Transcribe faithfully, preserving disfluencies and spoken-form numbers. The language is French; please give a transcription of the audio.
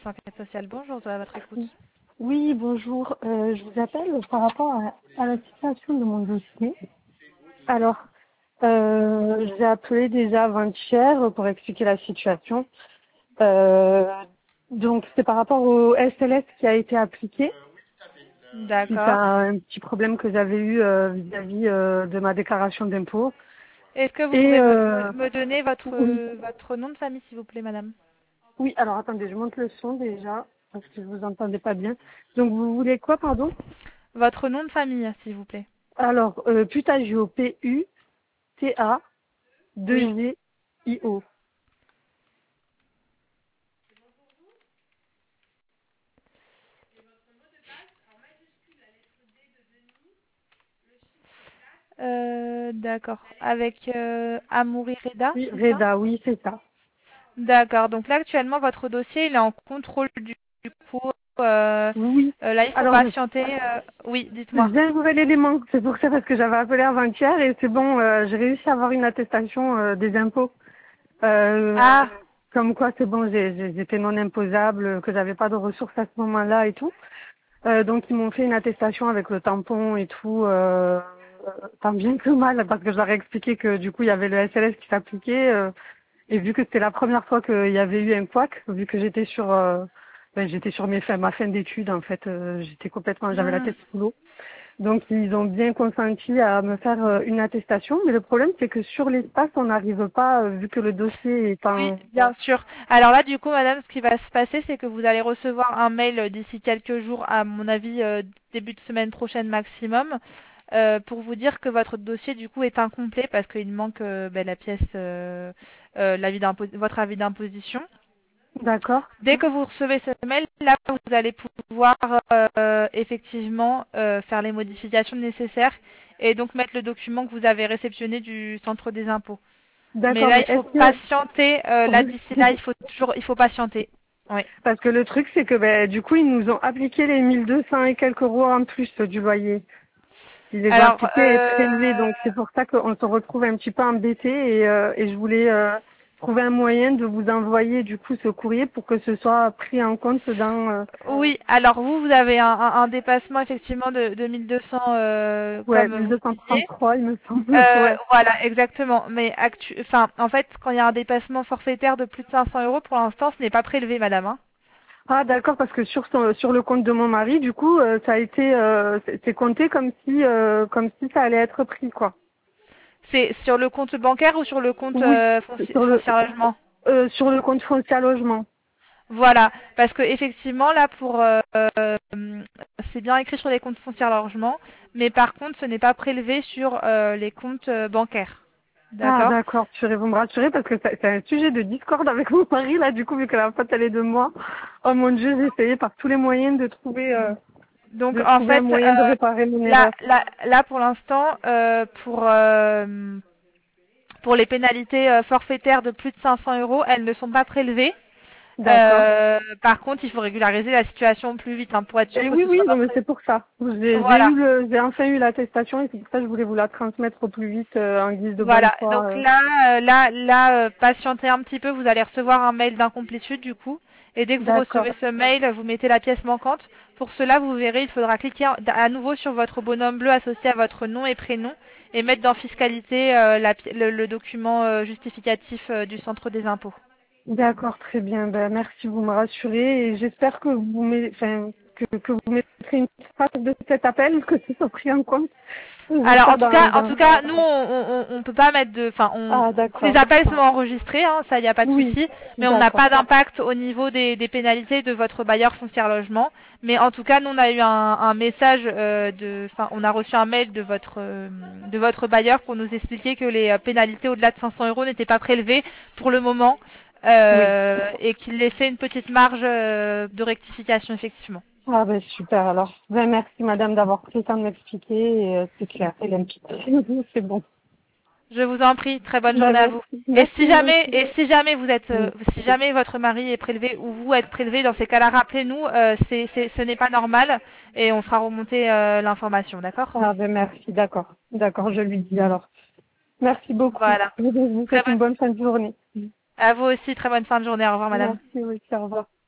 Enquête sociale, bonjour, à votre écoute. Oui, bonjour. Euh, je vous appelle par rapport à, à la situation de mon dossier. Alors, euh, j'ai appelé déjà avant-hier pour expliquer la situation. Euh, donc, c'est par rapport au S L S qui a été appliqué, suite à D'accord. un petit problème que j'avais eu euh, vis-à-vis euh, de ma déclaration d'impôt. Est-ce que vous Et pouvez me, euh, me- me donner votre, oui, votre nom de famille, s'il vous plaît, madame? oui, alors attendez, je monte le son déjà, parce que je vous entendais pas bien. Donc, vous voulez quoi, pardon? Votre nom de famille, s'il vous plaît. Alors, euh, Putagio, P U T A deux Oui. G I O. Euh, d'accord. Avec euh, Amoury Reda, Oui, c'est ça? Reda, oui, c'est ça. D'accord. Donc là, actuellement, votre dossier, il est en contrôle du, du coup. euh, Oui. euh, là, il faut Alors, je, patienter. euh, Oui, dites-moi. j'ai un nouvel élément. C'est pour ça parce que j'avais appelé avant-hier et c'est bon, euh, j'ai réussi à avoir une attestation euh, des impôts. Euh, Ah, comme quoi, c'est bon, j'ai- j'ai- j'étais non imposable, que j'avais pas de ressources à ce moment-là et tout. Euh, donc, ils m'ont fait une attestation avec le tampon et tout, euh, euh, tant bien que mal, parce que je leur ai expliqué que du coup, il y avait le S L S qui s'appliquait. euh, Et vu que c'était la première fois qu'il y avait eu un couac, vu que j'étais sur, euh, ben, j'étais sur mes fins, ma fin d'études en fait, euh, j'étais complètement, j'avais la hmm, tête sous l'eau. Donc ils ont bien consenti à me faire euh, une attestation, mais le problème c'est que sur l'espace on n'arrive pas, euh, vu que le dossier est oui, en, bien sûr. Alors là, du coup, madame, ce qui va se passer, c'est que vous allez recevoir un mail euh, d'ici quelques jours, à mon avis, euh, début de semaine prochaine maximum, euh, pour vous dire que votre dossier, du coup, est incomplet parce qu'il manque euh, ben, la pièce, euh, euh, l'avis d'impo- votre avis d'imposition. d'accord, Dès que vous recevez ce mail, là, vous allez pouvoir euh, effectivement euh, faire les modifications nécessaires et donc mettre le document que vous avez réceptionné du centre des impôts. Mais d'accord, là, mais il faut est-ce patienter. Euh, là, d'ici que là, il faut toujours, il faut patienter. Oui. parce que le truc c'est que ben du coup ils nous ont appliqué les mille deux cents et quelques euros en plus du loyer. Ils les ont Alors, appliqués et euh, prélevés, donc c'est pour ça qu'on se retrouve un petit peu embêtés et, euh, et je voulais euh, trouver un moyen de vous envoyer du coup ce courrier pour que ce soit pris en compte dans euh, oui. Alors vous, vous avez un, un- un dépassement effectivement de, de mille deux cents, euh, ouais comme vous le disiez. mille deux cent trente-trois il me semble. Euh, Ouais. voilà, exactement. Mais actu enfin, en fait, quand il y a un dépassement forfaitaire de plus de cinq cents euros, pour l'instant, ce n'est pas prélevé, madame, hein. Ah d'accord, parce que sur son, sur le compte de mon mari, du coup, euh, ça a été euh, c'est c'est compté comme si euh, comme si ça allait être pris quoi. C'est sur le compte bancaire ou sur le compte Oui, euh, fonci- sur le foncier logement? euh, sur le compte foncier à logement. Voilà, parce que effectivement là pour euh, euh, c'est bien écrit sur les comptes fonciers logement, mais par contre ce n'est pas prélevé sur euh, les comptes euh, bancaires. Ah D'accord? d'accord, tu vous me rassurer parce que c'est c'est un sujet de discorde avec mon mari là du coup vu que la faute elle est de moi. Oh mon dieu, j'ai essayé par tous les moyens de trouver euh, Donc de en trouver un fait moyen de euh, réparer mon là, erreur. là, là pour l'instant euh, pour euh, pour les pénalités euh, forfaitaires de plus de cinq cents euros, elles ne sont pas prélevées. D'accord. Euh, par contre, il faut régulariser la situation au plus vite hein, pour être sûr Et que oui ce oui, soit pas non mais prélevé. c'est pour ça. J'ai j'ai Voilà. eu le j'ai enfin eu l'attestation et c'est pour ça que je voulais vous la transmettre au plus vite euh, en guise de bonne Voilà, foi. donc euh. là, euh, là, là, euh, patientez un petit peu, vous allez recevoir un mail d'incomplétude du coup. Et dès que vous D'accord. recevez ce mail, vous mettez la pièce manquante. Pour cela, vous verrez, il faudra cliquer en- à nouveau sur votre bonhomme bleu associé à votre nom et prénom et mettre dans fiscalité euh, la pi- le, le document euh, justificatif euh, du centre des impôts. D'accord, très bien. Ben, merci, vous me rassurez et j'espère que vous met- enfin, que, que vous mettrez une trace de cet appel, que ce soit pris en compte. Alors en J'espère tout dans, cas, en tout dans... cas, nous on, on, on peut pas mettre de, enfin, on, Ah les d'accord. appels sont enregistrés, hein, ça y a pas de Oui, souci, mais on n'a d'accord. pas d'impact au niveau des, des pénalités de votre bailleur foncier logement. Mais en tout cas, nous on a eu un, un message euh, de, enfin, on a reçu un mail de votre euh, de votre bailleur pour nous expliquer que les euh, pénalités au-delà de cinq cents euros n'étaient pas prélevées pour le moment Oui. euh, et qu'il laissait une petite marge euh, de rectification effectivement. Ah ben super alors. Ben merci madame d'avoir pris le temps de m'expliquer et euh, c'est clair, c'est limpide. C'est bon. Je vous en prie, très bonne Ben journée à vous. merci. Et Merci si vous jamais, aussi. et si jamais vous êtes, euh, Oui. si jamais votre mari est prélevé ou vous êtes prélevé, dans ces cas-là, rappelez-nous, euh, c'est, c'est, ce n'est pas normal et on fera remonter euh, l'information, d'accord? Ah ben merci, d'accord. D'accord, je lui dis alors. Merci beaucoup. Voilà. Je vous Très souhaite une bonne. bonne fin de journée. À vous aussi, très bonne fin de journée. Au revoir, madame. Merci, oui, au revoir.